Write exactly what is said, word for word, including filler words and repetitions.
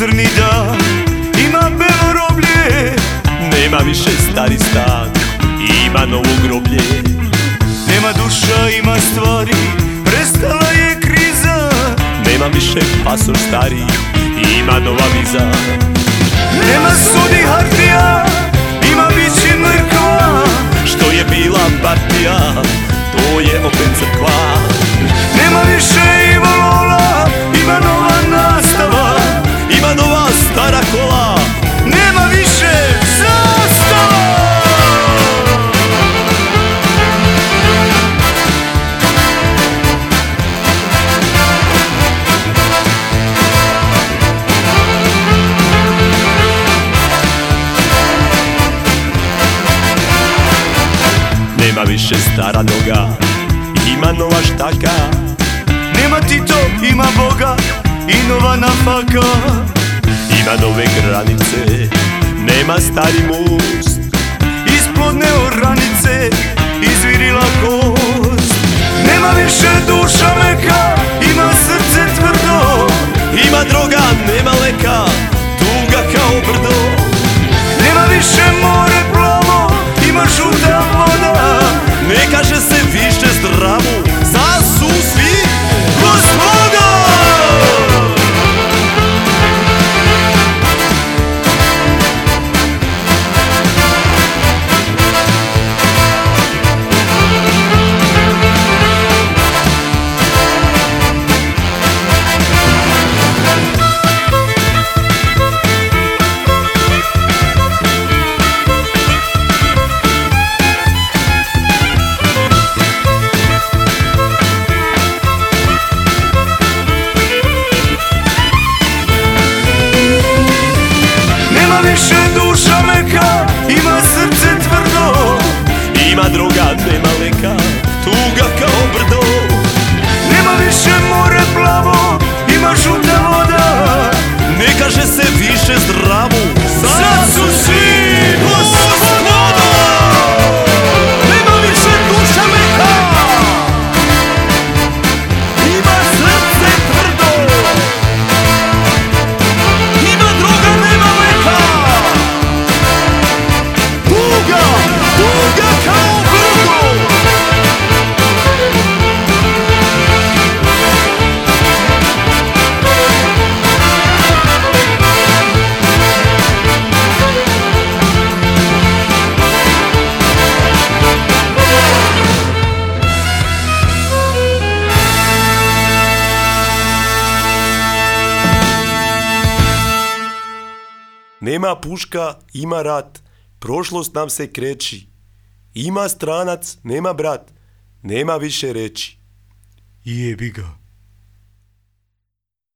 crni dan, ima belo roblje. Nema više stari stan, ima novo groblje. Nema duša, ima stvari, prestala je kriza. Nema više pasoš stari, ima nova viza. Nema sudi hartija, ima biće mrkva. Što je bila partija, to je opet crkva. Nema više Ivo Lola, ima nova nastava. Ima nova stara kola, nema više zastava. nema više stara noga, ima nova štaka. Nema Tito, ima Boga i nova nafaka. Ima nove granice, nema stari most. Isplodne oranice, izvirila kost. Nema više duša meka, ima srce tvrdo. Ima droga, nema leka, tuga kao brdo. Nema više more plavo, ima žuta voda. Ne kaže se više zdravu, za su svi gospoda. Više duša meka, ima srce tvrdo. Ima droga, nema leka, tuga kao brdo. Nema više more plavo, ima žuta voda. Ne kaže se više zdravu, sad su svi gospoda. Nema više duša meka, ima srce tvrdo. Ima droga, nema leka, tuga, tuga kao brdo. Nema puška, ima rat, prošlost nam se kreći. Ima stranac, nema brat, nema više reći. Jebi ga.